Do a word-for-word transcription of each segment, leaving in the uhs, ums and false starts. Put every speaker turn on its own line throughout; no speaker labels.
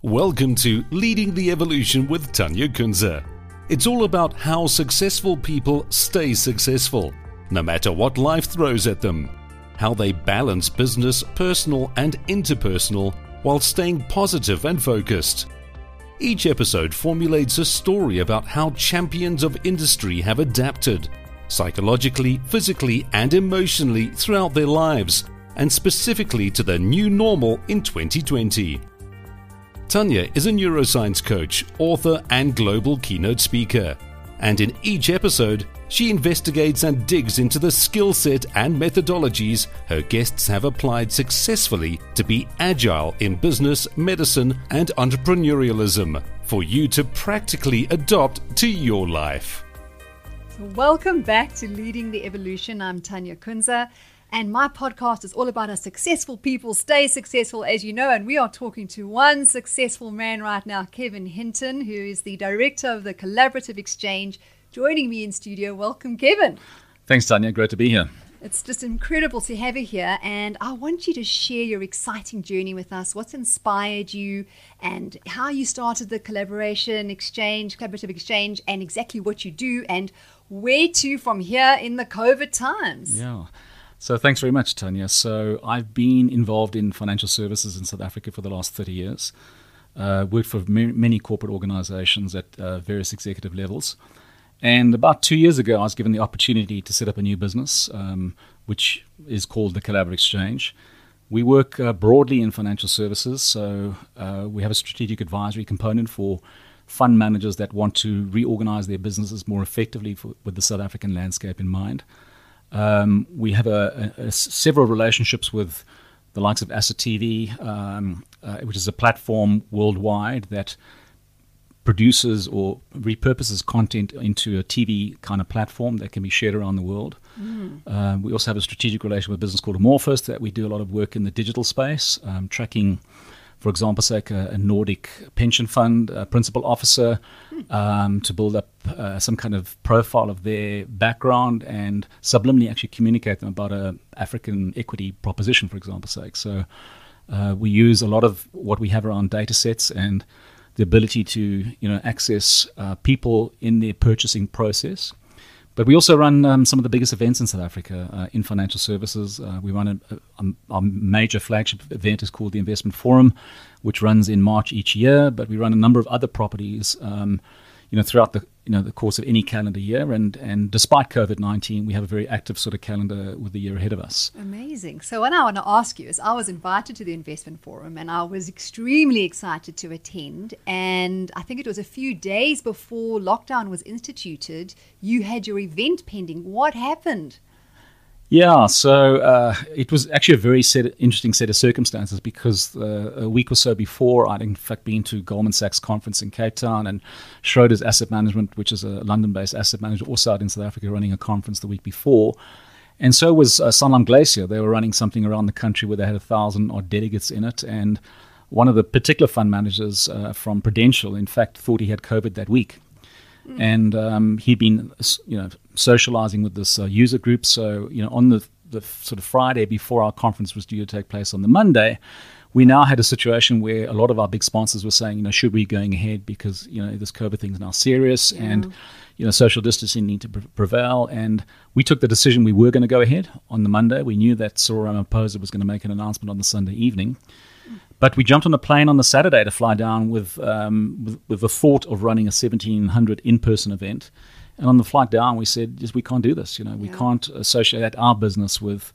Welcome to Leading the Evolution with Tanya Kunze. It's all about how successful people stay successful, no matter what life throws at them. How they balance business, personal and interpersonal, while staying positive and focused. Each episode formulates a story about how champions of industry have adapted, psychologically, physically and emotionally throughout their lives, and specifically to the new normal in twenty twenty. Tanya is a neuroscience coach, author and global keynote speaker. And in each episode, she investigates and digs into the skill set and methodologies her guests have applied successfully to be agile in business, medicine and entrepreneurialism for you to practically adopt to your life.
Welcome back to Leading the Evolution. I'm Tanya Kunze. And my podcast is all about how successful people stay successful, as you know. And we are talking to one successful man right now, Kevin Hinton, who is the director of the Collaborative Exchange, joining me in studio. Welcome, Kevin.
Thanks, Tanya. Great to be here.
It's just incredible to have you here. And I want you to share your exciting journey with us. What's inspired you and how you started the Collaboration Exchange, Collaborative Exchange, and exactly what you do and where to from here in the COVID times.
Yeah. So thanks very much, Tanya. So I've been involved in financial services in South Africa for the last thirty years. Uh, worked for m- many corporate organizations at uh, various executive levels. And about two years ago, I was given the opportunity to set up a new business, um, which is called the Collaborative Exchange. We work uh, broadly in financial services. So uh, we have a strategic advisory component for fund managers that want to reorganize their businesses more effectively for, with the South African landscape in mind. Um, we have a, a, a several relationships with the likes of Asset T V, um, uh, which is a platform worldwide that produces or repurposes content into a T V kind of platform that can be shared around the world. Mm. Uh, we also have a strategic relation with a business called Amorphous that we do a lot of work in the digital space, um, tracking, for example, like a, a Nordic pension fund a principal officer um, to build up uh, some kind of profile of their background and subliminally actually communicate them about a African equity proposition, for example, sake. So uh, we use a lot of what we have around data sets and the ability to, you know, access uh, people in their purchasing process. But we also run um, some of the biggest events in South Africa uh, in financial services. Uh, we run a, a, a major flagship event is called the Investment Forum, which runs in March each year. But we run a number of other properties, um, you know, throughout the you know the course of any calendar year. And and despite COVID nineteen, we have a very active sort of calendar with the year ahead of us.
Amazing. So what I want to ask you is, I was invited to the Investment Forum, and I was extremely excited to attend. And I think it was a few days before lockdown was instituted, you had your event pending. What happened?
Yeah, so uh, it was actually a very set, interesting set of circumstances because uh, a week or so before, I'd in fact been to Goldman Sachs conference in Cape Town, and Schroders Asset Management, which is a London-based asset manager, also out in South Africa, running a conference the week before. And so was uh, Sanlam Glacier. They were running something around the country where they had a thousand odd delegates in it. And one of the particular fund managers uh, from Prudential, in fact, thought he had COVID that week. Mm. And um, he'd been, you know, socializing with this uh, user group. So, you know, on the, the sort of Friday before our conference was due to take place on the Monday, we now had a situation where a lot of our big sponsors were saying, you know, should we be going ahead because, you know, this COVID thing is now serious yeah. and, you know, social distancing need to pre- prevail. And we took the decision we were going to go ahead on the Monday. We knew that Cyril Ramaphosa was going to make an announcement on the Sunday evening. But we jumped on a plane on the Saturday to fly down with, um, with, with the thought of running a seventeen hundred in-person event. And on the flight down, we said, just, we can't do this. You know, we yeah. can't associate our business with,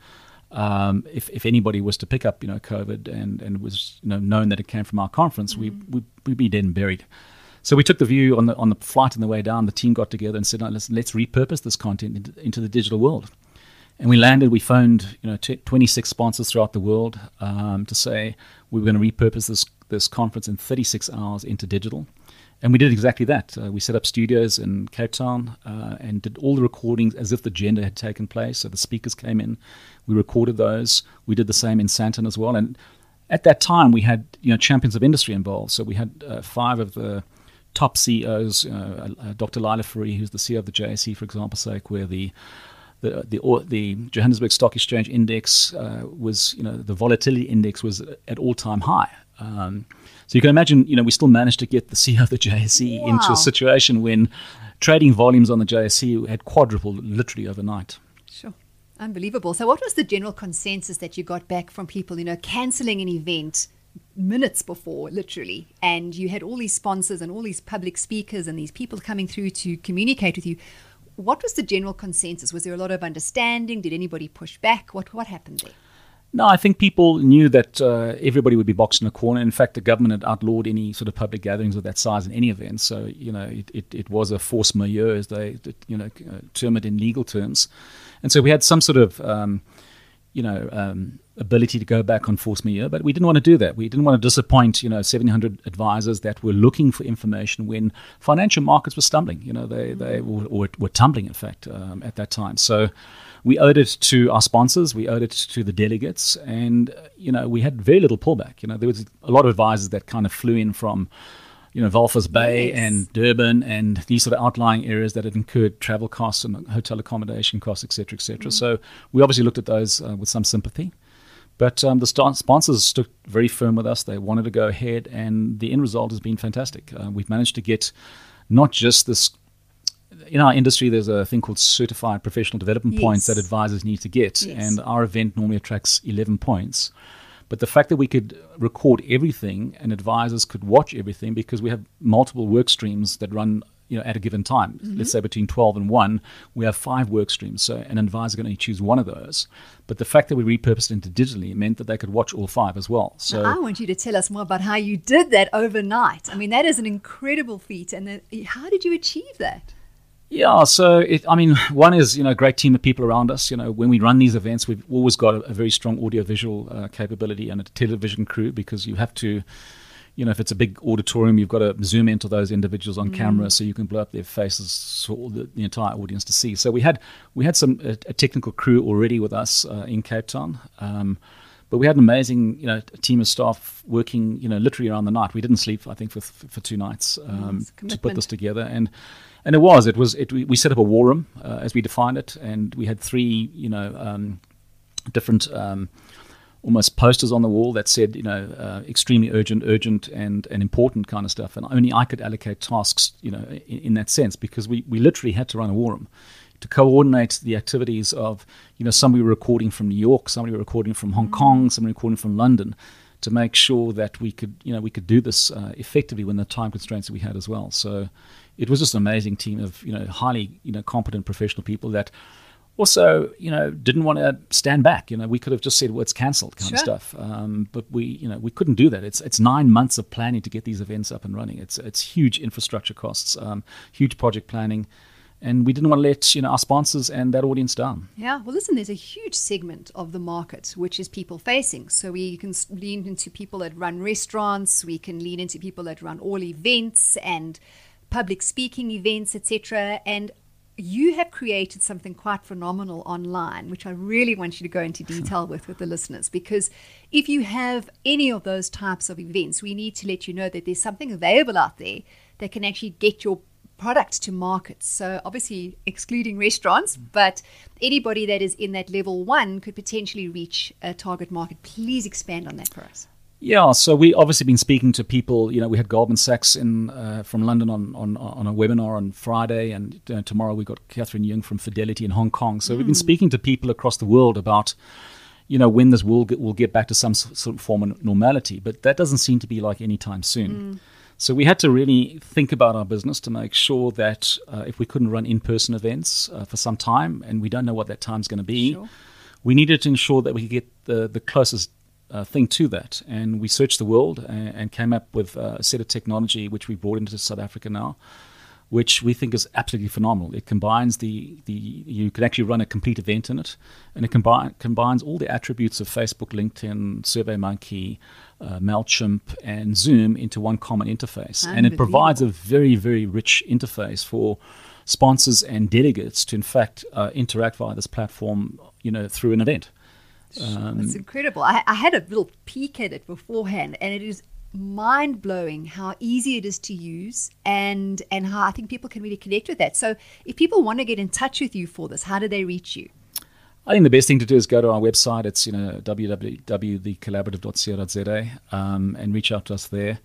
um, if, if anybody was to pick up, you know, COVID and, and was, you know, known that it came from our conference, mm-hmm. we, we, we'd be dead and buried. So we took the view on the on the flight on the way down, the team got together and said, no, let's, let's repurpose this content into, into the digital world. And we landed, we phoned, you know, t- twenty-six sponsors throughout the world um, to say we were going to repurpose this, this conference in thirty-six hours into digital. And we did exactly that. Uh, we set up studios in Cape Town uh, and did all the recordings as if the agenda had taken place. So the speakers came in, we recorded those. We did the same in Sandton as well. And at that time, we had, you know, champions of industry involved. So we had uh, five of the top C E Os, uh, uh, Doctor Lila Fourie, who's the C E O of the J S E, for example, sake, where the the the, the Johannesburg Stock Exchange Index uh, was, you know, the volatility index was at all-time high. Um, So you can imagine, you know, we still managed to get the C E O of the J S E
Wow.
into a situation when trading volumes on the J S E had quadrupled literally overnight.
Sure. Unbelievable. So what was the general consensus that you got back from people, you know, cancelling an event minutes before, literally, and you had all these sponsors and all these public speakers and these people coming through to communicate with you? What was the general consensus? Was there a lot of understanding? Did anybody push back? What what happened there?
No, I think people knew that uh, everybody would be boxed in a corner. In fact, the government had outlawed any sort of public gatherings of that size in any event. So, you know, it, it, it was a force majeure, as they, you know, term it in legal terms. And so we had some sort of, um, you know, um, ability to go back on force majeure, but we didn't want to do that. We didn't want to disappoint, you know, seven hundred advisors that were looking for information when financial markets were stumbling. You know, they, they were, or were tumbling, in fact, um, at that time. So we owed it to our sponsors, we owed it to the delegates, and, uh, you know, we had very little pullback. You know, there was a lot of advisors that kind of flew in from, you know, Walvis Bay
Yes.
and Durban and these sort of outlying areas that had incurred travel costs and hotel accommodation costs, et cetera, et cetera. Mm. So we obviously looked at those uh, with some sympathy. But um, the st- sponsors stood very firm with us. They wanted to go ahead, and the end result has been fantastic. Uh, we've managed to get not just this. In our industry, there's a thing called certified professional development
Yes.
points that advisors need to get,
Yes.
and our event normally attracts eleven points. But the fact that we could record everything and advisors could watch everything, because we have multiple work streams that run, you know, at a given time. Mm-hmm. Let's say between twelve and one, we have five work streams. So an advisor can only choose one of those. But the fact that we repurposed it into digitally meant that they could watch all five as well. So
now, I want you to tell us more about how you did that overnight. I mean, that is an incredible feat. And the, how did you achieve that?
Yeah, so it, I mean, one is, you know, a great team of people around us. You know, when we run these events, we've always got a, a very strong audio-visual uh, capability and a television crew, because you have to, you know, if it's a big auditorium, you've got to zoom into those individuals on mm. camera so you can blow up their faces for all the, the entire audience to see. So we had we had some a, a technical crew already with us uh, in Cape Town. Um, But we had an amazing, you know, team of staff working, you know, literally around the night. We didn't sleep, I think, for for two nights um,
yes,
to put this together. And and it was, it was, it. We, we set up a war room uh, as we defined it, and we had three, you know, um, different um, almost posters on the wall that said, you know, uh, extremely urgent, urgent, and and important kind of stuff. And only I could allocate tasks, you know, in, in that sense, because we we literally had to run a war room to coordinate the activities of, you know, somebody recording from New York, somebody recording from Hong mm. Kong, somebody recording from London, to make sure that we could, you know, we could do this uh, effectively when the time constraints that we had as well. So it was just an amazing team of, you know, highly, you know, competent professional people that also, you know, didn't want to stand back. You know, we could have just said, well, it's cancelled kind
sure.
of stuff. Um, but we, you know, we couldn't do that. It's it's nine months of planning to get these events up and running. It's it's huge infrastructure costs, um, huge project planning. And we didn't want to let, you know, our sponsors and that audience down.
Yeah, well, listen, there's a huge segment of the market which is people facing. So we can lean into people that run restaurants, we can lean into people that run all events and public speaking events, et cetera. And you have created something quite phenomenal online, which I really want you to go into detail with with the listeners, because if you have any of those types of events, we need to let you know that there's something available out there that can actually get your product to market. So obviously excluding restaurants, but anybody that is in that level one could potentially reach a target market. Please expand on that for us.
Yeah, so we obviously been speaking to people. You know, we had Goldman Sachs in uh, from London on, on on a webinar on Friday, and uh, tomorrow we got Catherine Young from Fidelity in Hong Kong. So mm. we've been speaking to people across the world about, you know, when this will get, will get back to some sort of form of normality, but that doesn't seem to be like anytime soon. Mm. So we had to really think about our business to make sure that uh, if we couldn't run in-person events uh, for some time, and we don't know what that time's going to be,
sure.
we needed to ensure that we could get the, the closest uh, thing to that. And we searched the world and, and came up with uh, a set of technology which we brought into South Africa now, which we think is absolutely phenomenal. It combines the, the you can actually run a complete event in it, and it combi- combines all the attributes of Facebook, LinkedIn, SurveyMonkey, uh, MailChimp, and Zoom into one common interface. And it provides a very, very rich interface for sponsors and delegates to, in fact, uh, interact via this platform, you know, through an event.
Um, It's incredible. I, I had a little peek at it beforehand, and it is mind-blowing how easy it is to use, and and how I think people can really connect with that. So if people want to get in touch with you for this, how do they reach you?
I think the best thing to do is go to our website. It's, you know, w w w dot the collaborative dot co dot z a um, and reach out to us there.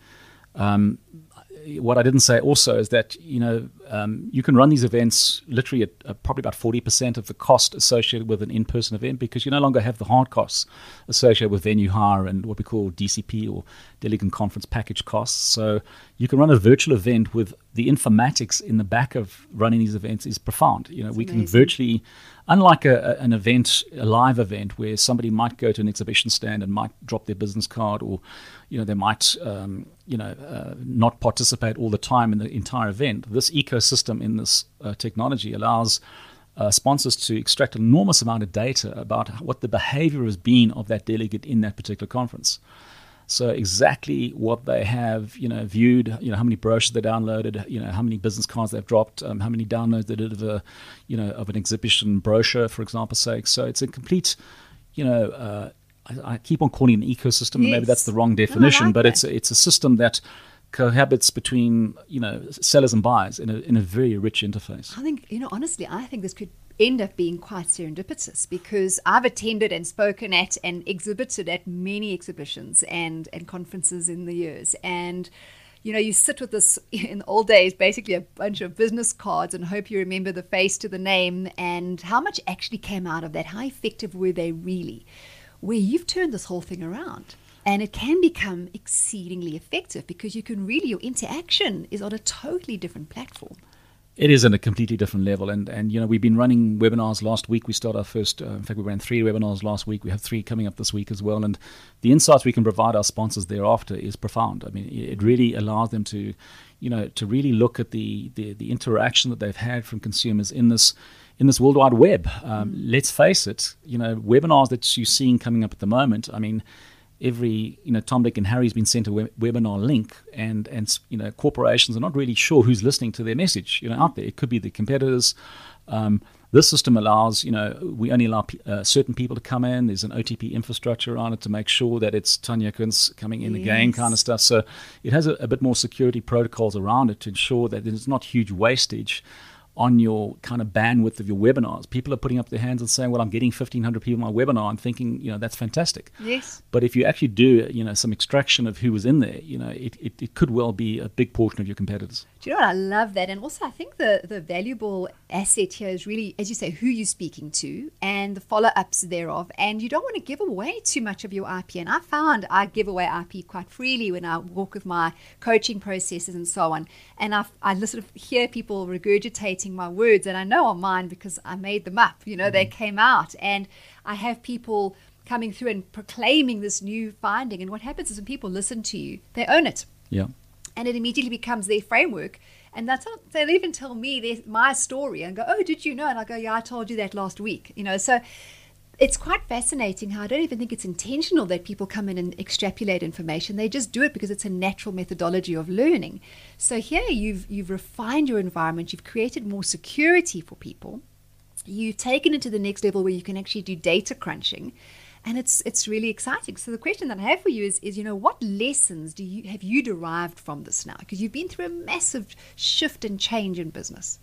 Um, what I didn't say also is that, you know, um, you can run these events literally at uh, probably about forty percent of the cost associated with an in-person event, because you no longer have the hard costs associated with venue hire and what we call D C P, or delegate conference package costs. So you can run a virtual event with the informatics in the back of running these events is profound. You know,
That's
we
amazing.
can virtually, unlike a, a, an event, a live event where somebody might go to an exhibition stand and might drop their business card, or, you know, they might, um, you know, uh, not participate all the time in the entire event. This ecosystem in this uh, technology allows uh, sponsors to extract an enormous amount of data about what the behavior has been of that delegate in that particular conference. So exactly what they have, you know, viewed, you know, how many brochures they downloaded, you know, how many business cards they've dropped, um, how many downloads they did of a, you know, of an exhibition brochure, for example's sake. So it's a complete, you know, uh, I, I keep on calling it an ecosystem, and maybe
Yes.
that's the wrong
No, I
definition,
like
but
that.
it's a, it's a system that cohabits between, you know, sellers and buyers in a in a very rich interface.
I think, you know, honestly, I think this could end up being quite serendipitous, because I've attended and spoken at and exhibited at many exhibitions and, and conferences in the years. And, you know, you sit with this, in the old days, basically a bunch of business cards and hope you remember the face to the name, and how much actually came out of that. How effective were they really? Where you've turned this whole thing around. And it can become exceedingly effective, because you can really, your interaction is on a totally different platform.
It is on a completely different level. And, and you know, we've been running webinars last week. We started our first, uh, in fact, we ran three webinars last week. We have three coming up this week as well. And the insights we can provide our sponsors thereafter is profound. I mean, it really allows them to, you know, to really look at the, the, the interaction that they've had from consumers in this in this World Wide Web. Um, mm. Let's face it, you know, webinars that you're seeing coming up at the moment, I mean, every, you know, Tom, Dick, and Harry's been sent a web- webinar link, and, and, you know, corporations are not really sure who's listening to their message, you know, out there. It could be the competitors. Um, this system allows, you know, we only allow p- uh, certain people to come in. There's an O T P infrastructure on it to make sure that it's Tanya Kuntz coming in
Yes.
again kind of stuff. So it has a, a bit more security protocols around it to ensure that there's not huge wastage on your kind of bandwidth of your webinars. People are putting up their hands and saying, well, I'm getting fifteen hundred people on my webinar. I'm thinking, you know, that's fantastic.
Yes.
But if you actually do, you know, some extraction of who was in there, you know, it, it, it could well be a big portion of your competitors.
Do you know what? I love that. And also, I think the, the valuable asset here is really, as you say, who you're speaking to and the follow-ups thereof. And you don't want to give away too much of your I P. And I found I give away I P quite freely when I walk with my coaching processes and so on. And I, I sort of hear people regurgitating my words, and I know are mine because I made them up. You know, mm-hmm. They came out. And I have people coming through and proclaiming this new finding. And what happens is when people listen to you, they own it.
Yeah.
And it immediately becomes their framework. And that's not, they'll even tell me their, my story and go, oh, did you know? And I go, yeah, I told you that last week. You know, so it's quite fascinating how I don't even think it's intentional that people come in and extrapolate information. They just do it because it's a natural methodology of learning. So here you've you've refined your environment. You've created more security for people. You've taken it to the next level where you can actually do data crunching. And it's it's really exciting. So the question that I have for you is, is you know, what lessons do you have you derived from this now? Because you've been through a massive shift and change in business.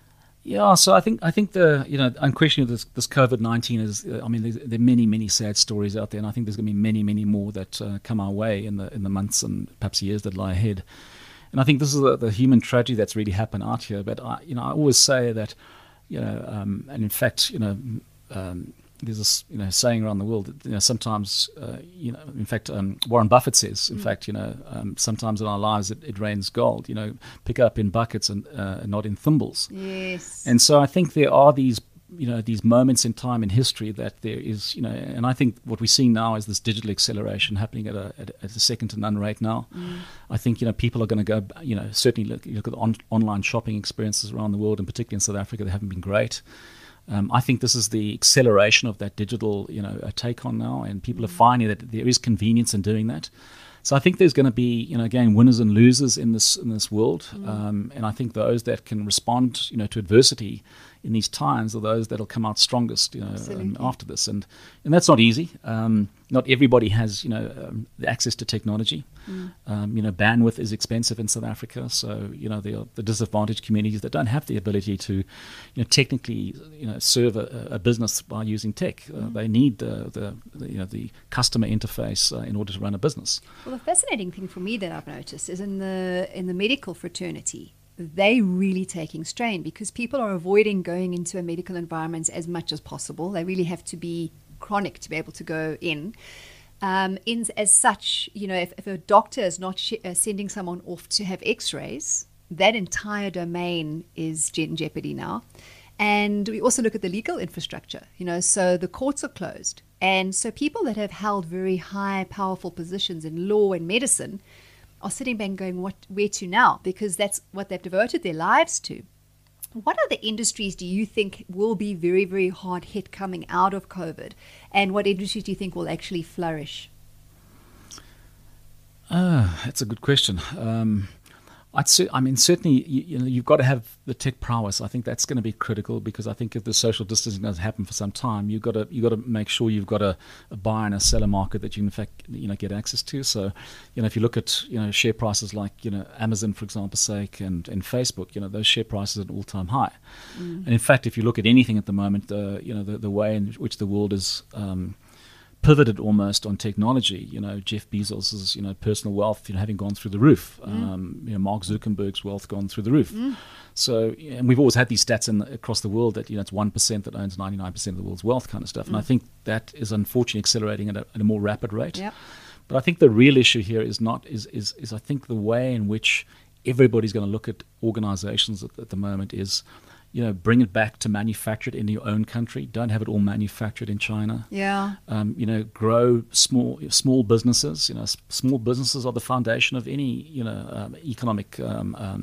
Yeah, so I think I think the you know unquestionably this this COVID nineteen is uh, I mean there's, there are many many sad stories out there, and I think there's going to be many many more that uh, come our way in the in the months and perhaps years that lie ahead. And I think this is the, the human tragedy that's really happened out here. But I you know I always say that you know um, and in fact you know. Um, There's this, you know, saying around the world that, you know, sometimes, uh, you know, in fact, um, Warren Buffett says, in mm. fact, you know, um, sometimes in our lives it, it rains gold, you know, pick up in buckets and uh, not in thimbles.
Yes.
And so I think there are these, you know, these moments in time in history that there is, you know, and I think what we're seeing now is this digital acceleration happening at a, at, at a second to none rate now. Mm. I think, you know, people are going to go, you know, certainly look, look at on, online shopping experiences around the world, and particularly in South Africa, they haven't been great. Um, I think this is the acceleration of that digital, you know, uh, take on now, and people are finding that there is convenience in doing that. So I think there's going to be, you know, again, winners and losers in this in this world, mm. um, and I think those that can respond, you know, to adversity in these times are those that'll come out strongest, you know, um, after this. And and that's not easy. Um, not everybody has, you know, um, the access to technology. Mm. Um, you know, bandwidth is expensive in South Africa. So, you know, the, the disadvantaged communities that don't have the ability to, you know, technically, you know, serve a, a business by using tech. Uh, mm. They need the, the, the, you know, the customer interface uh, in order to run a business.
Well, the fascinating thing for me that I've noticed is in the in the medical fraternity, they really taking strain because people are avoiding going into a medical environment as much as possible. They really have to be chronic to be able to go in. Um, in as such, you know, if, if a doctor is not sh- uh, sending someone off to have x-rays, that entire domain is in jeopardy now. And we also look at the legal infrastructure, you know, so the courts are closed. And so people that have held very high, powerful positions in law and medicine are sitting back and going, what, where to now? Because that's what they've devoted their lives to. What other industries do you think will be very, very hard hit coming out of COVID? And what industries do you think will actually flourish?
Uh, that's a good question. Um, I'd say, I mean, certainly, you, you know, you've got to have the tech prowess. I think that's going to be critical because I think if the social distancing does happen for some time, you've got to you got to make sure you've got a, a buyer and a seller market that you in fact you know get access to. So, you know, if you look at you know share prices like you know Amazon, for example's sake, and and Facebook, you know those share prices are at an all-time high. Mm. And in fact, if you look at anything at the moment, uh, you know the the way in which the world is. Um, pivoted almost on technology, you know, Jeff Bezos's, you know, personal wealth, you know, having gone through the roof, mm. um, you know, Mark Zuckerberg's wealth gone through the roof. Mm. So, and we've always had these stats in the, across the world that, you know, it's one percent that owns ninety-nine percent of the world's wealth kind of stuff. Mm. And I think that is unfortunately accelerating at a, at a more rapid rate.
Yep.
But I think the real issue here is not, is, is, is I think the way in which everybody's going to look at organizations at, at the moment is, you know, bring it back to manufacture it in your own country. Don't have it all manufactured in China.
Yeah.
Um, you know, grow small small businesses. You know, s- small businesses are the foundation of any, you know, um, economic, um, um,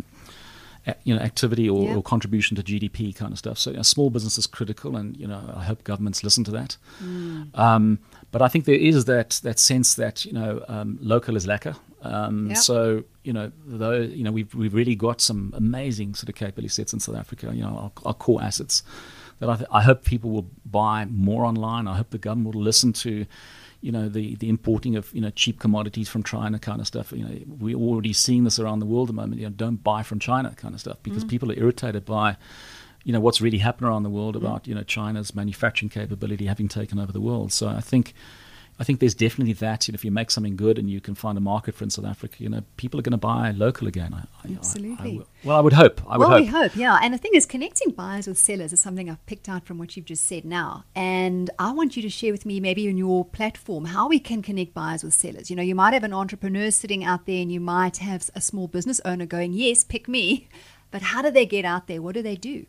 a, you know, activity or,
yeah.
or contribution to G D P kind of stuff. So, you know, small business is critical, and you know, I hope governments listen to that. Mm. Um, but I think there is that that sense that you know, um, local is lacquer. Um,
yep.
So you know, though you know, we've we've really got some amazing sort of capability sets in South Africa. You know, our, our core assets that I, th- I hope people will buy more online. I hope the government will listen to, you know, the, the importing of you know cheap commodities from China kind of stuff. You know, we're already seeing this around the world at the moment. You know, don't buy from China kind of stuff because mm. people are irritated by, you know, what's really happening around the world about mm. you know China's manufacturing capability having taken over the world. So I think. I think there's definitely that. You know, if you make something good and you can find a market for it in South Africa, you know, people are going to buy local again. I, I,
Absolutely.
I, I, well, I would hope. I would
well,
hope.
we hope, yeah. And the thing is, connecting buyers with sellers is something I've picked out from what you've just said now. And I want you to share with me, maybe on your platform, how we can connect buyers with sellers. You know, you might have an entrepreneur sitting out there, and you might have a small business owner going, "Yes, pick me." But how do they get out there? What do they do?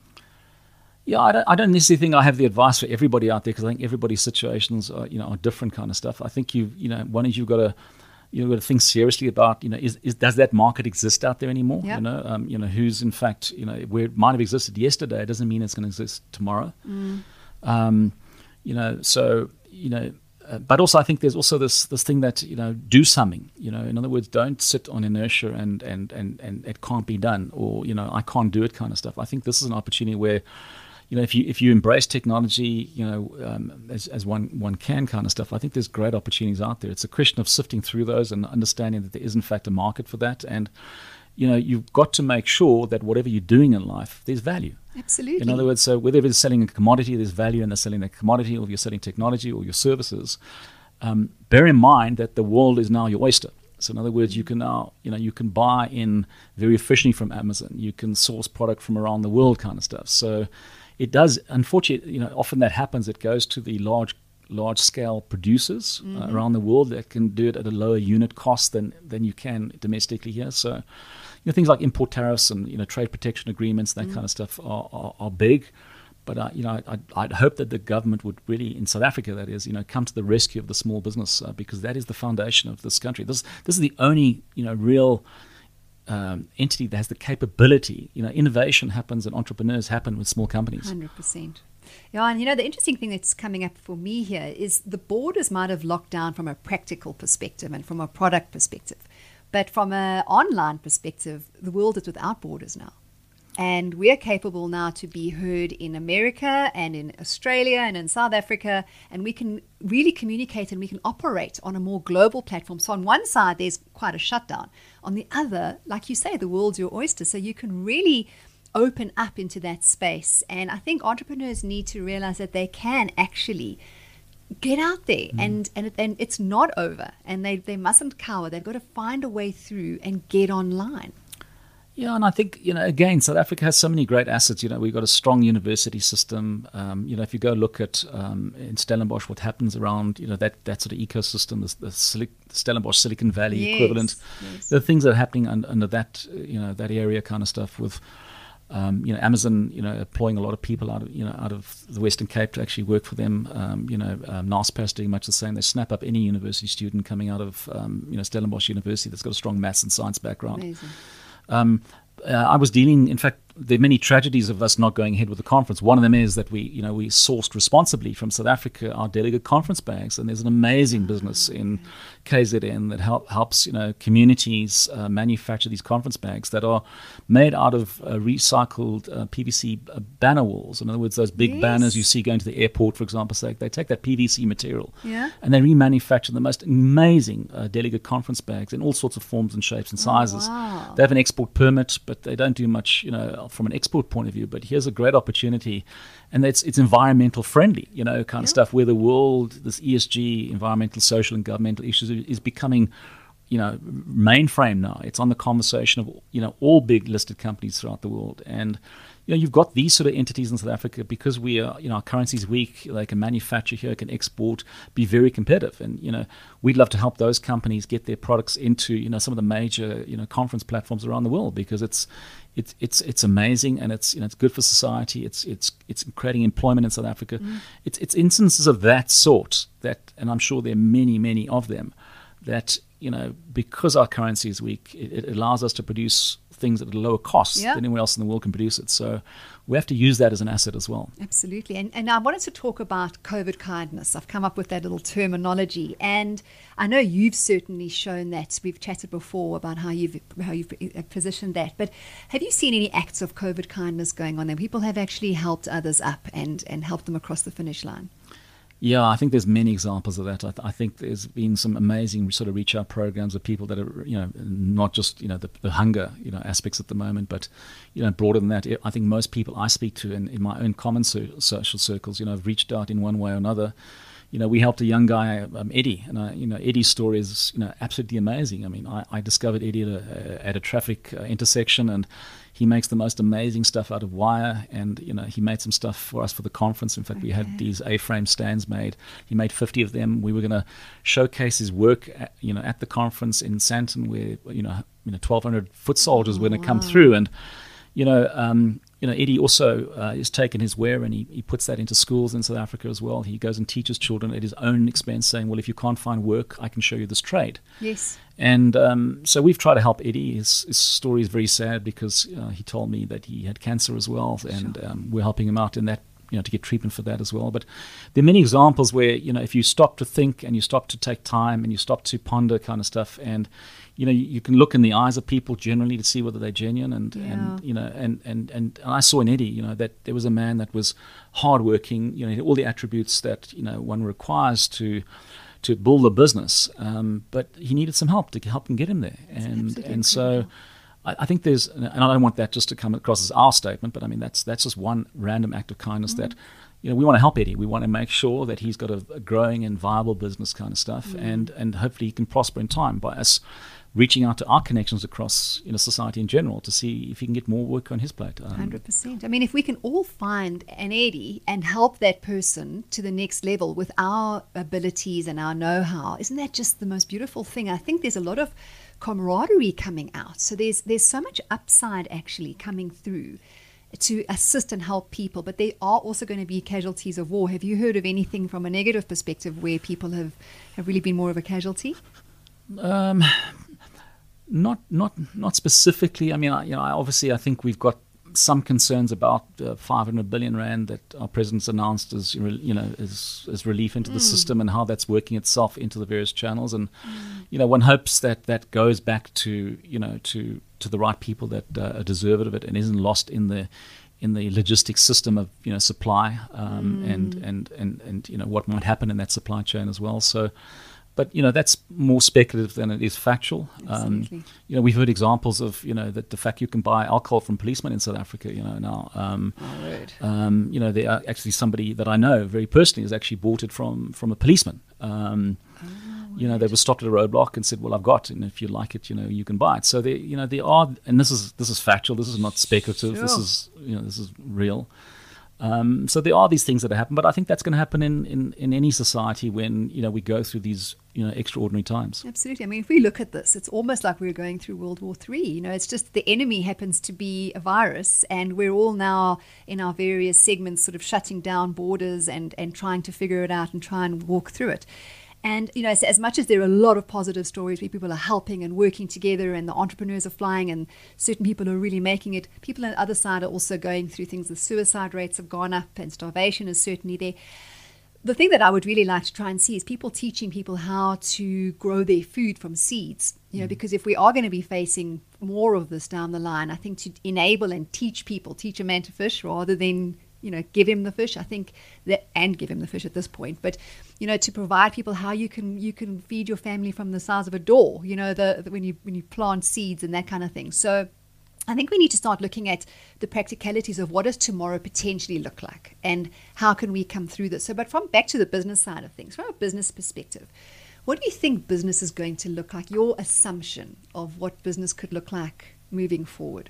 Yeah, I don't, I don't necessarily think I have the advice for everybody out there because I think everybody's situations are, you know, are different kind of stuff. I think you, you know, one is you've got to, you've got to think seriously about, you know, is, is does that market exist out there anymore?
Yep.
You know, um, you know, who's in fact, you know, where it might have existed yesterday, it doesn't mean it's going to exist tomorrow. Mm. Um, you know, so you know, uh, but also I think there's also this this thing that you know, do something. You know, in other words, don't sit on inertia and and and and it can't be done, or you know, I can't do it kind of stuff. I think this is an opportunity where. You know, if you if you embrace technology, you know, um, as as one one can kind of stuff, I think there's great opportunities out there. It's a question of sifting through those and understanding that there is in fact a market for that. And you know, you've got to make sure that whatever you're doing in life, there's value.
Absolutely.
In other words, so whether it's selling a commodity, there's value in the selling a commodity, or if you're selling technology or your services. Um, bear in mind that the world is now your oyster. So in other words, you can now, you know, you can buy in very efficiently from Amazon. You can source product from around the world kind of stuff. So it does, unfortunately, you know, often that happens. It goes to the large, large-scale producers mm-hmm. uh, around the world that can do it at a lower unit cost than than you can domestically here. So, you know, things like import tariffs and you know trade protection agreements, that mm-hmm. kind of stuff are are, are big. But uh, you know, I, I'd hope that the government would really, in South Africa, that is, you know, come to the rescue of the small business uh, because that is the foundation of this country. This this is the only you know real. Um, entity that has the capability, you know, innovation happens and entrepreneurs happen with small companies.
one hundred percent. Yeah, and you know, the interesting thing that's coming up for me here is the borders might have locked down from a practical perspective and from a product perspective. But from an online perspective, the world is without borders now. And we're capable now to be heard in America and in Australia and in South Africa, and we can really communicate and we can operate on a more global platform. So on one side, there's quite a shutdown. On the other, like you say, the world's your oyster. So you can really open up into that space. And I think entrepreneurs need to realize that they can actually get out there mm. and, and, and it's not over. And they, they mustn't cower. They've got to find a way through and get online.
Yeah, and I think, you know, again, South Africa has so many great assets. You know, we've got a strong university system. Um, you know, if you go look at um, in Stellenbosch, what happens around, you know, that, that sort of ecosystem, the, the Silic- Stellenbosch Silicon Valley
yes,
equivalent,
yes.
the things that are happening under, under that, you know, that area kind of stuff with, um, you know, Amazon, you know, employing a lot of people out of, you know, out of the Western Cape to actually work for them. Um, you know, um, NASPAS doing much the same. They snap up any university student coming out of, um, you know, Stellenbosch University that's got a strong maths and science background.
Amazing.
Um, uh, I was dealing, in fact, there are many tragedies of us not going ahead with the conference. One of them is that we, you know, we sourced responsibly from South Africa our delegate conference bags, and there's an amazing business in K Z N that help, helps, you know, communities uh, manufacture these conference bags that are made out of uh, recycled uh, P V C uh, banner walls. In other words, those big
yes. banners
you see going to the airport, for example, say they take that P V C material
yeah.
and they remanufacture the most amazing uh, delegate conference bags in all sorts of forms and shapes and sizes.
Oh, wow.
They have an export permit, but they don't do much, you know, from an export point of view. But here's a great opportunity, and it's it's environmental friendly, you know, kind
yeah.
of stuff where the world, this E S G, environmental, social, and governmental issues is becoming, you know, mainframe now. It's on the conversation of, you know, all big listed companies throughout the world. And, you know, you've got these sort of entities in South Africa because we are, you know, our currency's weak. They can manufacture here, can export, be very competitive. And, you know, we'd love to help those companies get their products into, you know, some of the major, you know, conference platforms around the world, because it's it's it's it's amazing, and it's, you know, it's good for society. It's it's it's creating employment in South Africa. Mm. It's it's instances of that sort that, and I'm sure there are many many of them, that, you know, because our currency is weak, it, it allows us to produce things at a lower cost
yeah.
than anyone else in the world can produce it. So we have to use that as an asset as well.
Absolutely. And, and I wanted to talk about COVID kindness. I've come up with that little terminology, and I know you've certainly shown that. We've chatted before about how you've how you've positioned that. But have you seen any acts of COVID kindness going on there? People have actually helped others up and, and helped them across the finish line.
Yeah, I think there's many examples of that. I, th- I think there's been some amazing sort of reach out programs of people that are, you know, not just, you know, the, the hunger, you know, aspects at the moment, but, you know, broader than that. I think most people I speak to in, in my own common so- social circles, you know, have reached out in one way or another. You know, we helped a young guy, um, Eddie, and I, you know, Eddie's story is, you know, absolutely amazing. I mean, I, I discovered Eddie at a, at a traffic uh, intersection, and he makes the most amazing stuff out of wire. And, you know, he made some stuff for us for the conference. In fact, okay. we had these A-frame stands made. He made fifty of them. We were going to showcase his work, at, you know, at the conference in Sandton, where, you know, you know, twelve hundred foot soldiers
oh,
were going to
wow.
come through. And, you know, um, you know, Eddie also uh, has taken his wear and he, he puts that into schools in South Africa as well. He goes and teaches children at his own expense, saying, well, if you can't find work, I can show you this trade.
Yes.
And um, so we've tried to help Eddie. His, his story is very sad because uh, he told me that he had cancer as well, and
sure.
um, we're helping him out in that, you know, to get treatment for that as well. But there are many examples where, you know, if you stop to think and you stop to take time and you stop to ponder kind of stuff, and, you know, you, you can look in the eyes of people generally to see whether they're genuine. And,
yeah.
and you know, and, and, and, and I saw in Eddie, you know, that there was a man that was hardworking, you know, he had all the attributes that, you know, one requires to to build a business, um, but he needed some help to help him get him there. And and so I, I think there's, and I don't want that just to come across as our statement, but I mean, that's that's just one random act of kindness mm-hmm. that, you know, we want to help Eddie. We want to make sure that he's got a, a growing and viable business kind of stuff, mm-hmm. and and hopefully he can prosper in time by us reaching out to our connections across, you know, society in general to see if he can get more work on his plate. Um,
one hundred percent. I mean, if we can all find an Eddie and help that person to the next level with our abilities and our know-how, isn't that just the most beautiful thing? I think there's a lot of camaraderie coming out. So there's there's so much upside actually coming through to assist and help people, but there are also going to be casualties of war. Have you heard of anything from a negative perspective where people have, have really been more of a casualty?
Um, not not not specifically. I mean, I, you know, I obviously I think we've got some concerns about uh, five hundred billion rand that our president's announced as you know as, as relief into mm. the system, and how that's working itself into the various channels. And mm. you know, one hopes that that goes back to you know to to the right people that uh, are deserving of it, and isn't lost in the in the logistics system of you know supply um, mm. and and and and you know what might happen in that supply chain as well. So. But you know that's more speculative than it is factual. Um, you know we've heard examples of you know that the fact you can buy alcohol from policemen in South Africa. You know now. Um,
oh, right.
um, you know there are actually somebody that I know very personally has actually bought it from from a policeman. Um, oh, you know they were stopped at a roadblock and said, "Well, I've got, and if you like it, you know you can buy it." So there you know there are, and this is this is factual. This is not speculative.
Sure.
This is you know this is real. Um, so there are these things that happen, but I think that's going to happen in, in, in any society when you know we go through these you know extraordinary times.
Absolutely. I mean, if we look at this, it's almost like we're going through World War Three. You know, it's just the enemy happens to be a virus, and we're all now in our various segments sort of shutting down borders and and trying to figure it out and try and walk through it. And, you know, as, as much as there are a lot of positive stories where people are helping and working together and the entrepreneurs are flying and certain people are really making it, people on the other side are also going through things. The suicide rates have gone up and starvation is certainly there. The thing that I would really like to try and see is people teaching people how to grow their food from seeds, you know, mm. because if we are going to be facing more of this down the line, I think to enable and teach people, teach a man to fish rather than you know, give him the fish, I think that, and give him the fish at this point, but, you know, to provide people how you can, you can feed your family from the size of a door, you know, the, the when you, when you plant seeds and that kind of thing. So I think we need to start looking at the practicalities of what does tomorrow potentially look like and how can we come through this. So, but from back to the business side of things, from a business perspective, what do you think business is going to look like? Your assumption of what business could look like moving forward?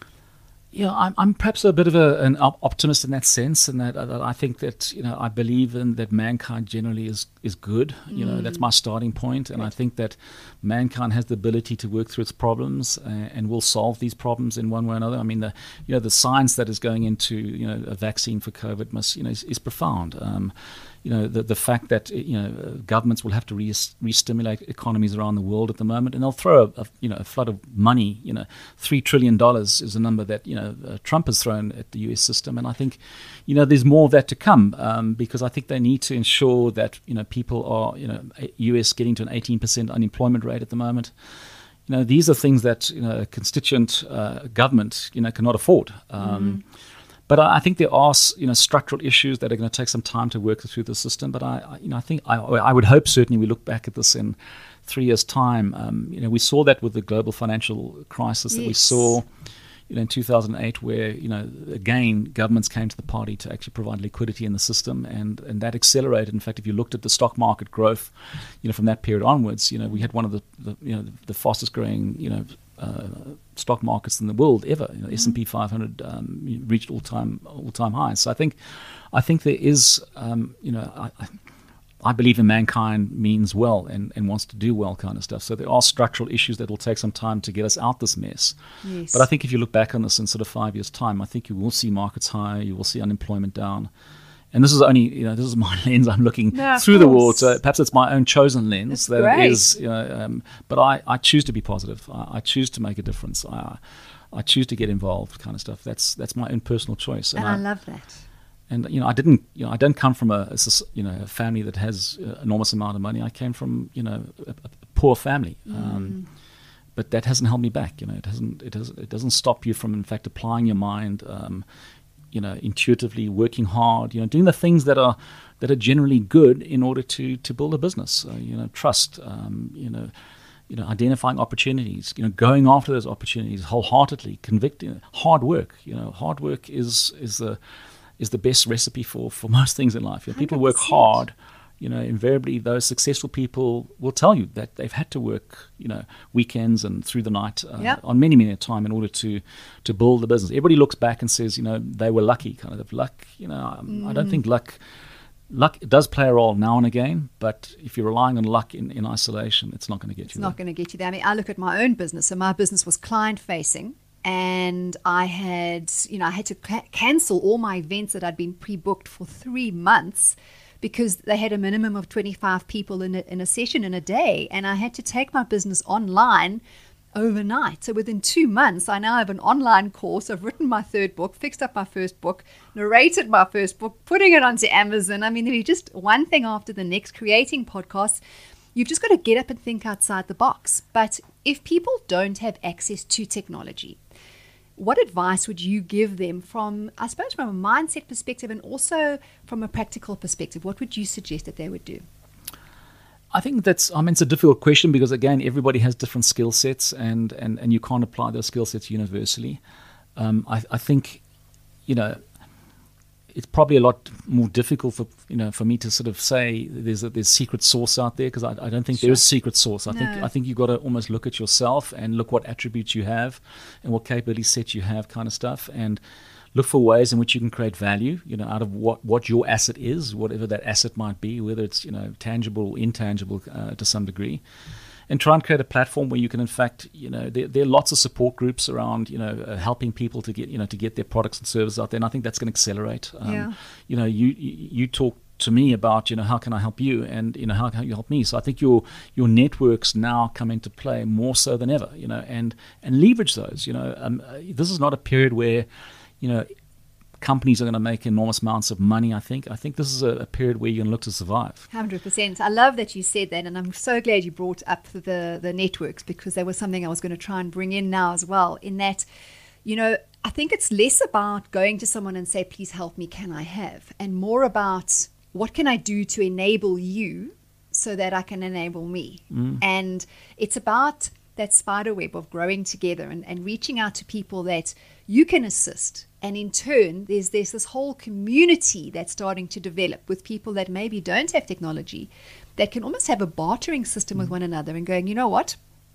Yeah, I'm, I'm perhaps a bit of a, an optimist in that sense, and that, that I think that you know I believe in that mankind generally is is good. You mm. know, that's my starting point, and right. I think that mankind has the ability to work through its problems uh, and will solve these problems in one way or another. I mean, the you know the science that is going into you know a vaccine for COVID must you know is, is profound. Um, You know the the fact that you know governments will have to re- re-stimulate economies around the world at the moment, and they'll throw a, a you know a flood of money. You know, three trillion dollars is a number that you know uh, Trump has thrown at the U S system, and I think you know there's more of that to come um, because I think they need to ensure that you know people are you know U S getting to an eighteen percent unemployment rate at the moment. You know, these are things that you know a constituent uh, government you know cannot afford. Um, mm-hmm. But I think there are, you know, structural issues that are going to take some time to work through the system. But I, I you know, I think I, I would hope certainly we look back at this in three years' time. Um, you know, we saw that with the global financial crisis yes. that we saw, you know, in two thousand eight, where you know, again, governments came to the party to actually provide liquidity in the system, and and that accelerated. In fact, if you looked at the stock market growth, you know, from that period onwards, you know, we had one of the, the you know the, the fastest growing, you know. Uh, stock markets in the world ever. You know, mm-hmm. S and P five hundred um, reached all time all time highs. So I think, I think there is, um, you know, I, I believe in mankind means well and, and wants to do well kind of stuff. So there are structural issues that will take some time to get us out this mess.
Yes.
But I think if you look back on this in sort of five years' time, I think you will see markets high, you will see unemployment down. And this is only, you know, this is my lens. I'm looking
no,
through the water. Perhaps it's my own chosen lens.
That's
that
great.
It is, you know, um, but I, I choose to be positive. I, I choose to make a difference. I, I choose to get involved, kind of stuff. That's that's my own personal choice.
And, and I, I love that.
And you know, I didn't, you know, I don't come from a, a you know, a family that has an enormous amount of money. I came from, you know, a, a poor family.
Mm.
Um, but that hasn't held me back. You know, it hasn't. It doesn't. It doesn't stop you from, in fact, applying your mind. Um, you know, intuitively working hard, you know, doing the things that are that are generally good in order to to build a business. Uh, you know, trust, um, you know, you know, identifying opportunities, you know, going after those opportunities wholeheartedly, convicting, hard work. You know, hard work is is the is the best recipe for, for most things in life. You know, people work hard. You know, invariably those successful people will tell you that they've had to work, you know, weekends and through the night uh,
yep.
on many, many a time in order to to build the business. Everybody looks back and says, you know, they were lucky, kind of luck. You know, um, mm. I don't think luck luck does play a role now and again, but if you're relying on luck in, in isolation, it's not going to get
it's
you
there. It's not
there.
going to get you there. I mean, I look at my own business. So my business was client facing. And I had, you know, I had to ca- cancel all my events that I'd been pre-booked for three months because they had a minimum of twenty-five people in a, in a session in a day. And I had to take my business online overnight. So within two months, I now have an online course. I've written my third book, fixed up my first book, narrated my first book, putting it onto Amazon. I mean, it'll be just one thing after the next, creating podcasts. You've just got to get up and think outside the box. But if people don't have access to technology, what advice would you give them from, I suppose, from a mindset perspective and also from a practical perspective? What would you suggest that they would do?
I think that's, I mean, it's a difficult question because, again, everybody has different skill sets and, and, and you can't apply those skill sets universally. Um, I, I think, you know, it's probably a lot more difficult for, you know, for me to sort of say there's a there's secret sauce out there because I, I don't think
Sure.
there is secret sauce. I
No.
think I think you've got to almost look at yourself and look what attributes you have and what capability set you have kind of stuff and look for ways in which you can create value, you know, out of what, what your asset is, whatever that asset might be, whether it's, you know, tangible or intangible uh, to some degree, and try and create a platform where you can, in fact, you know, there, there are lots of support groups around, you know, uh, helping people to get, you know, to get their products and services out there, and I think that's going to accelerate. Um,
Yeah.
You know, you you you talk to me about, you know, how can I help you, and you know, how can you help me? So I think your your networks now come into play more so than ever, you know, and and leverage those. You know, um, uh, this is not a period where, you know, companies are going to make enormous amounts of money. I think. I think this is a, a period where you're going to look to survive.
one hundred percent. I love that you said that, and I'm so glad you brought up the, the networks because that was something I was going to try and bring in now as well, in that, you know, I think it's less about going to someone and say, please help me, can I have? And more about what can I do to enable you so that I can enable me?
Mm.
And it's about that spider web of growing together and, and reaching out to people that you can assist. And in turn, there's there's this whole community that's starting to develop with people that maybe don't have technology, that can almost have a bartering system with one another and going, you know what,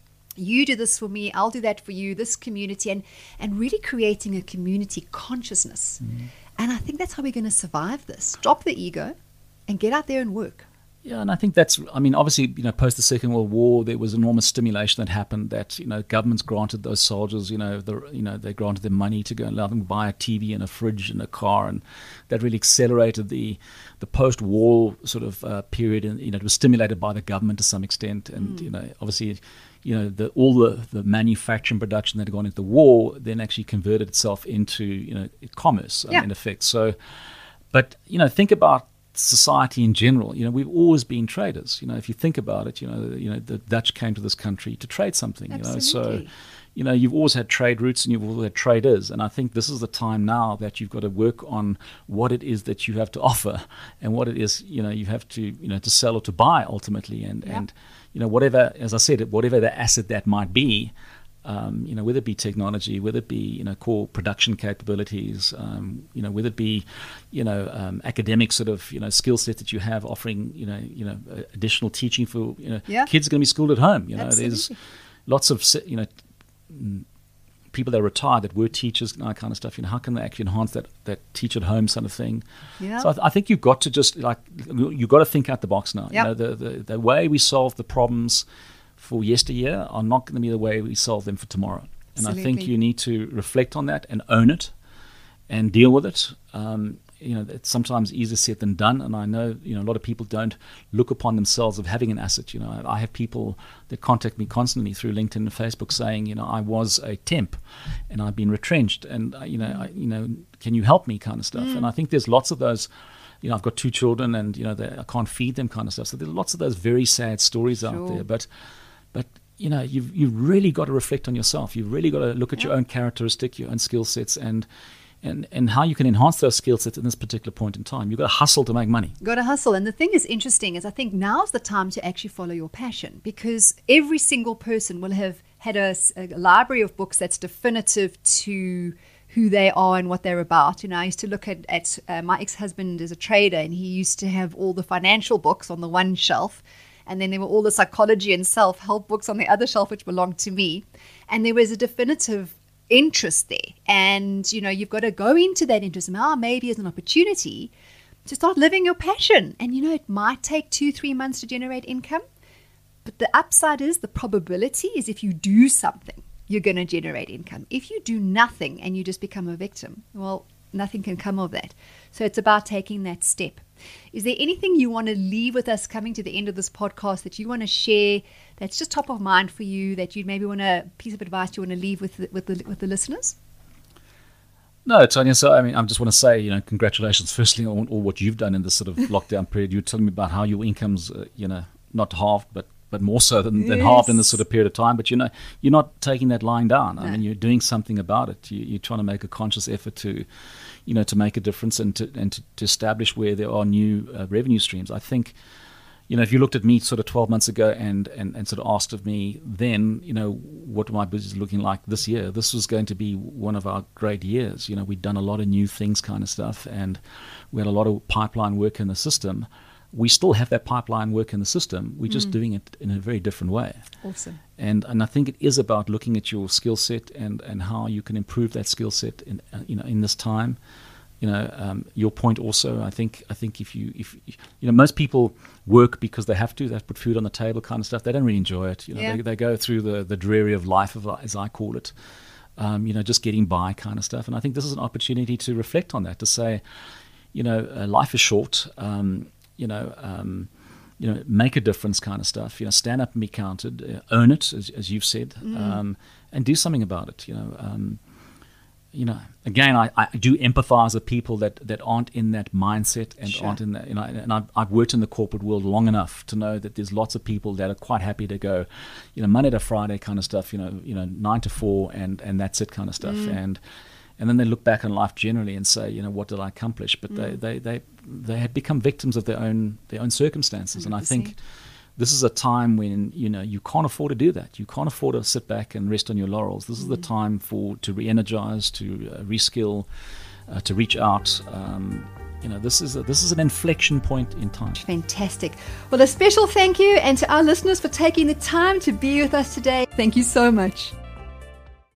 you do this for me, I'll do that for you, this community, and, and really creating a community consciousness.
Mm.
And I think that's how we're going to survive this. Drop the ego and get out there and work.
Yeah, and I think that's, I mean, obviously, you know, post the Second World War, there was enormous stimulation that happened that, you know, governments granted those soldiers, you know, the, you know, they granted them money to go and allow them to buy a T V and a fridge and a car, and that really accelerated the the post-war sort of uh, period, and, you know, it was stimulated by the government to some extent, and, mm. you know, obviously, you know, the, all the, the manufacturing production that had gone into the war then actually converted itself into, you know, commerce, um,
yeah.
in effect. So, but, you know, think about society in general. You know, we've always been traders. You know, if you think about it, you know, you know, the Dutch came to this country to trade something.
Absolutely.
You know, so, you know, you've always had trade routes and you've always had traders. And I think this is the time now that you've got to work on what it is that you have to offer and what it is, you know, you have to, you know, to sell or to buy ultimately. And
yeah.
and you know, whatever, as I said, whatever the asset that might be. Um, you know, whether it be technology, whether it be, you know, core production capabilities, um, you know, whether it be, you know, um, academic sort of, you know, skill set that you have offering, you know, you know, uh, additional teaching for, you know,
yeah.
kids are going to be schooled at home. You know,
Absolutely.
There's lots of, you know, people that are retired that were teachers and that kind of stuff. You know, how can they actually enhance that, that teach at home sort of thing?
Yeah.
So I, th- I think you've got to just like, you've got to think out the box now.
Yep.
You know, the, the, the way we solve the problems for yesteryear are not going to be the way we solve them for tomorrow. And
Absolutely.
I think you need to reflect on that and own it and deal with it. Um, you know, it's sometimes easier said than done. And I know, you know, a lot of people don't look upon themselves of having an asset. You know, I, I have people that contact me constantly through LinkedIn and Facebook saying, you know, I was a temp and I've been retrenched and, uh, you know, I, you know, can you help me kind of stuff.
Mm.
And I think there's lots of those. You know, I've got two children and, you know, they, I can't feed them kind of stuff. So there's lots of those very sad stories
Sure.
out there. But But, you know, you've, you've really got to reflect on yourself. You've really got to look at
yeah.
your own characteristic, your own skill sets, and, and, and how you can enhance those skill sets in this particular point in time. You've got to hustle to make money.
Got to hustle. And the thing is interesting is I think now's the time to actually follow your passion, because every single person will have had a, a library of books that's definitive to who they are and what they're about. You know, I used to look at, at uh, my ex-husband is a trader, and he used to have all the financial books on the one shelf. And then there were all the psychology and self-help books on the other shelf, which belonged to me. And there was a definitive interest there. And, you know, you've got to go into that interest now, maybe as an opportunity to start living your passion. And, you know, it might take two, three months to generate income. But the upside is, the probability is if you do something, you're going to generate income. If you do nothing and you just become a victim, well, nothing can come of that. So it's about taking that step. Is there anything you want to leave with us coming to the end of this podcast that you want to share that's just top of mind for you, that you maybe want a piece of advice you want to leave with the, with the, with the listeners?
No, Tanya, so I mean, I just want to say, you know, congratulations firstly on all what you've done in this sort of lockdown period. You were telling me about how your income's, uh, you know, not halved, but but more so than, yes. than halved in this sort of period of time. But, you know, you're not taking that lying down. No. I mean, you're doing something about it. You, you're trying to make a conscious effort to, you know, to make a difference and to and to, to establish where there are new uh, revenue streams. I think, you know, if you looked at me sort of twelve months ago and, and, and sort of asked of me then, you know, what my business is looking like this year, this was going to be one of our great years. You know, we'd done a lot of new things kind of stuff, and we had a lot of pipeline work in the system. We still have that pipeline work in the system. We're just mm. doing it in a very different way.
Awesome.
And and I think it is about looking at your skill set and, and how you can improve that skill set in uh, you know in this time. You know, um, your point also. I think I think if you if you know most people work because they have to. They have to put food on the table, kind of stuff. They don't really enjoy it. You know, yeah. they they go through the the dreary of life, of, as I call it. Um, you know, just getting by, kind of stuff. And I think this is an opportunity to reflect on that. To say, you know, uh, life is short. Um, you know, um, you know, make a difference, kind of stuff. You know, stand up and be counted. Uh, own it, as, as you've said, mm. um, and do something about it. You know. Um, You know, again, I, I do empathize with people that, that aren't in that mindset and sure. aren't in that. You know, and I've, I've worked in the corporate world long enough to know that there's lots of people that are quite happy to go, you know, Monday to Friday kind of stuff. You know, you know, nine to four, and, and that's it kind of stuff. Mm. And and then they look back on life generally and say, you know, what did I accomplish? But mm. they, they they they had become victims of their own their own circumstances. one hundred percent. And I think this is a time when, you know, you can't afford to do that. You can't afford to sit back and rest on your laurels. This is the time for to re-energize, to uh, reskill, uh, to reach out. Um, you know, this is a, this is an inflection point in time.
Fantastic. Well, a special thank you, and to our listeners for taking the time to be with us today. Thank you so much.